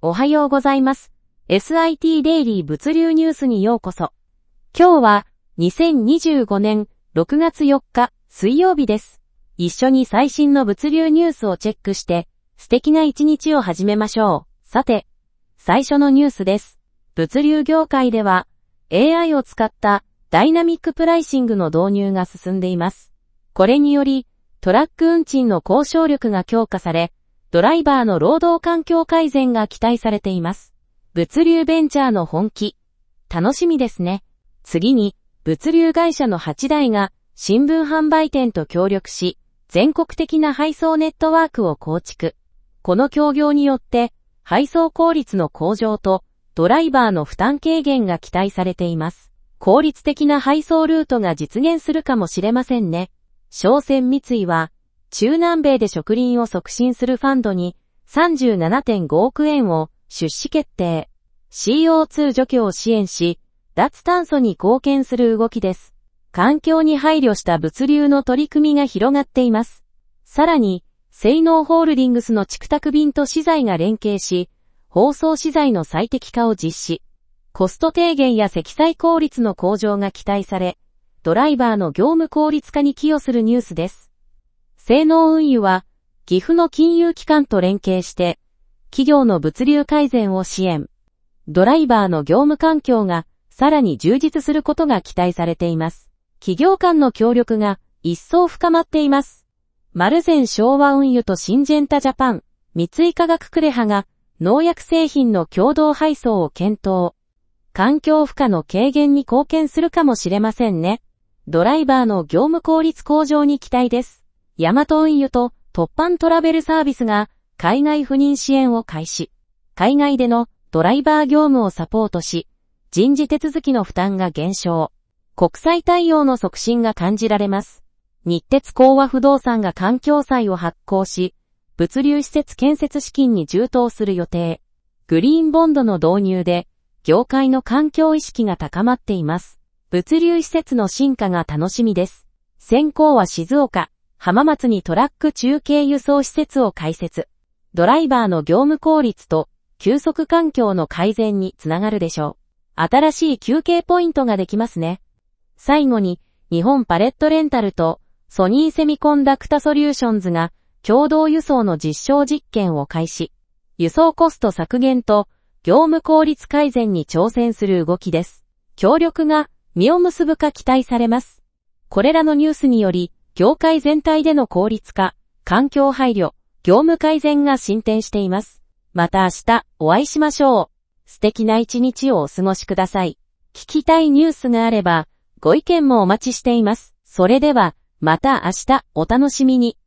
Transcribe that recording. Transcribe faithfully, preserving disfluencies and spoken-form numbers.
おはようございます。エスアイティー デイリー物流ニュースにようこそ。今日はにせんにじゅうごねんろくがつよっか水曜日です。一緒に最新の物流ニュースをチェックして素敵な一日を始めましょう。さて、最初のニュースです。物流業界では エーアイ を使ったダイナミックプライシングの導入が進んでいます。これによりトラック運賃の交渉力が強化され、ドライバーの労働環境改善が期待されています。物流ベンチャーの本気。楽しみですね。次に、物流会社のはちだいが新聞販売店と協力し、全国的な配送ネットワークを構築。この協業によって、配送効率の向上とドライバーの負担軽減が期待されています。効率的な配送ルートが実現するかもしれませんね。商船三井は、中南米で植林を促進するファンドに さんじゅうななてんごおくえんを出資決定。シーオーツー 除去を支援し、脱炭素に貢献する動きです。環境に配慮した物流の取り組みが広がっています。さらに、セイノーホールディングスの蓄宅便と資材が連携し、包装資材の最適化を実施。コスト低減や積載効率の向上が期待され、ドライバーの業務効率化に寄与するニュースです。セイノー運輸は、岐阜の金融機関と連携して、企業の物流改善を支援。ドライバーの業務環境がさらに充実することが期待されています。企業間の協力が一層深まっています。丸善昭和運輸とシンジェンタジャパン、三井化学クレハが農薬製品の共同配送を検討。環境負荷の軽減に貢献するかもしれませんね。ドライバーの業務効率向上に期待です。ヤマト運輸とトッパントラベルサービスが海外赴任支援を開始。海外でのドライバー業務をサポートし、人事手続きの負担が減少。国際対応の促進が感じられます。日鉄興和不動産が環境債を発行し、物流施設建設資金に充当する予定。グリーンボンドの導入で、業界の環境意識が高まっています。物流施設の進化が楽しみです。先行は静岡。浜松にトラック中継輸送施設を開設。ドライバーの業務効率と休息環境の改善につながるでしょう。新しい休憩ポイントができますね。最後に、日本パレットレンタルとソニーセミコンダクタソリューションズが共同輸送の実証実験を開始。輸送コスト削減と業務効率改善に挑戦する動きです。協力が実を結ぶか期待されます。これらのニュースにより、業界全体での効率化、環境配慮、業務改善が進展しています。また明日お会いしましょう。素敵な一日をお過ごしください。聞きたいニュースがあれば、ご意見もお待ちしています。それでは、また明日お楽しみに。